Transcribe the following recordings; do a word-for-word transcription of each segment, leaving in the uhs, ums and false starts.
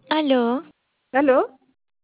¿Aló? ¿Aló?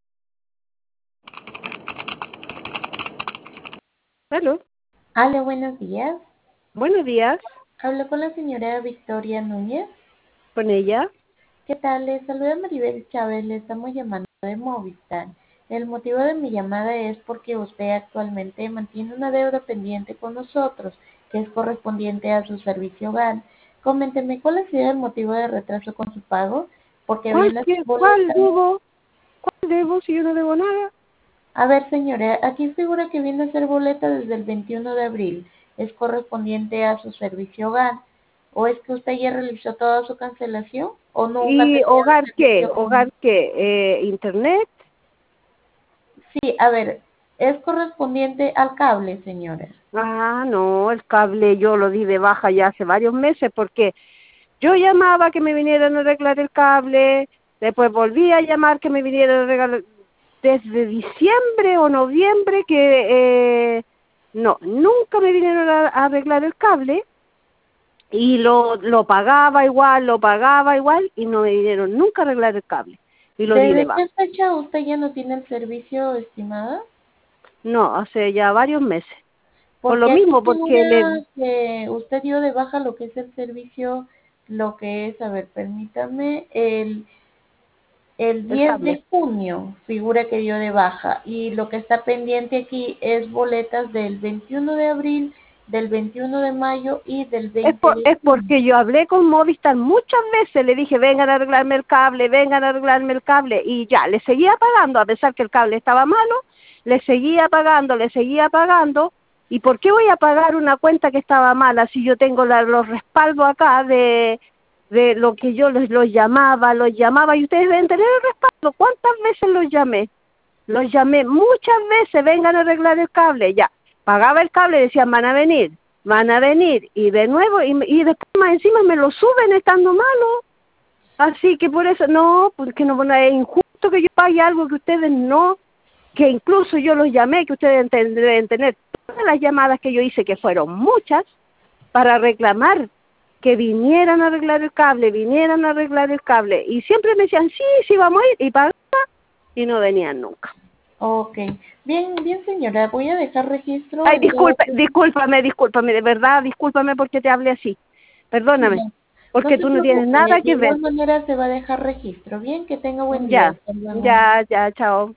¿Aló? Hola, buenos días. Buenos días, Hablo con la señora Victoria Núñez. con ella. ¿Qué tal? Les saluda Maribel Chávez. Le estamos llamando de Movistar. El motivo de mi llamada es porque usted actualmente mantiene una deuda pendiente con nosotros, que es correspondiente a su servicio hogar. Coménteme, ¿cuál ha sido el motivo de retraso con su pago? Porque vi ¿Cuál, en las qué- cuál boletas. debo? ¿Cuál debo si yo no debo nada? A ver, señora, aquí figura que viene a ser boleta desde el veintiuno de abril. ¿Es correspondiente a su servicio hogar? ¿O es que usted ya realizó toda su cancelación? ¿O nunca ha ¿Y tenido hogar qué? servicio ¿Hogar con...? qué? Eh, ¿internet? Sí, a ver, es correspondiente al cable, señora. Ah, no, el cable yo lo di de baja ya hace varios meses porque yo llamaba que me vinieran a arreglar el cable, después volví a llamar que me vinieran a arreglar desde diciembre o noviembre que eh, no, nunca me vinieron a a arreglar el cable. Y lo, lo pagaba igual, lo pagaba igual y no me vinieron nunca a arreglar el cable. Y lo di de ¿Desde baja. qué fecha usted ya no tiene el servicio, estimada? No, hace ya varios meses. Por lo Porque aquí mismo, porque le, figura que usted dio de baja lo que es el servicio, lo que es, a ver, permítame, el El el diez cable. de junio figura que dio de baja y lo que está pendiente aquí es boletas del veintiuno de abril, del veintiuno de mayo y del Es, veinte por, de es junio. porque yo hablé con Movistar muchas veces, le dije, vengan a arreglarme el cable, vengan a arreglarme el cable, y ya, le seguía pagando, a pesar que el cable estaba malo, le seguía pagando, le seguía pagando, ¿y por qué voy a pagar una cuenta que estaba mala si yo tengo la- los respaldos acá de, de lo que yo los, los llamaba, los llamaba, y ustedes deben tener el respaldo? ¿Cuántas veces los llamé? Los llamé muchas veces, vengan a arreglar el cable, ya. Pagaba el cable, decían, van a venir, van a venir, y de nuevo, y, y después más encima me lo suben estando malo. Así que por eso, no, porque no, bueno, es injusto que yo pague algo que ustedes no, que incluso yo los llamé, que ustedes deben deben tener todas las llamadas que yo hice, que fueron muchas, para reclamar que vinieran a arreglar el cable, vinieran a arreglar el cable. Y siempre me decían, sí, sí, vamos a ir, y pagaba, y no venían nunca. Ok, bien, bien señora, voy a dejar registro Ay, en todo disculpe, caso. discúlpame, discúlpame, de verdad, discúlpame porque te hablé así. Sí, Perdóname, no, no porque se tú no tienes preocupe, nada de que ver. igual manera se va a dejar registro. Bien, que tenga buen día, Ya, hasta luego. ya, ya, chao.